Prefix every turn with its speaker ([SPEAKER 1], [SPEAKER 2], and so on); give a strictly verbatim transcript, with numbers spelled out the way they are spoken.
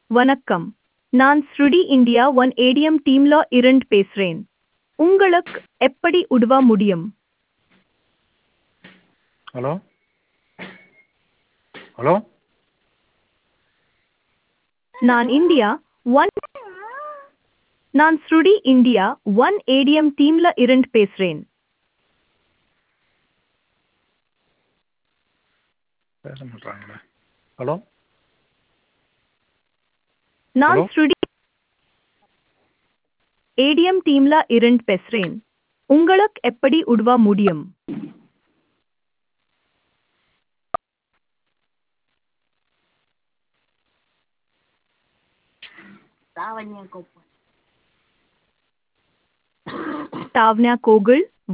[SPEAKER 1] வணக்கம். நான் Shruti India one ATM டீம்ல இருந்து பேசுறேன். உங்களுக்கு எப்படி உதவ முடியும்?
[SPEAKER 2] ஹலோ ஹலோ
[SPEAKER 1] நான் இந்தியா ஒன் நான் ஸ்ருடி இந்தியா ஒன் ஏடிஎம் டீம்ல இருந்து பேசுறேன்.
[SPEAKER 2] பேச மாட்டாங்களே. ஹலோ
[SPEAKER 1] நான்
[SPEAKER 2] ஹலோ
[SPEAKER 1] ஸ்ருடி ஏடிஎம் டீம்ல இருந்து பேசுறேன். உங்களுக்கு எப்படி உதவ முடியும்?
[SPEAKER 3] Tawanya ko po.
[SPEAKER 1] தாவ்யா கோகுல்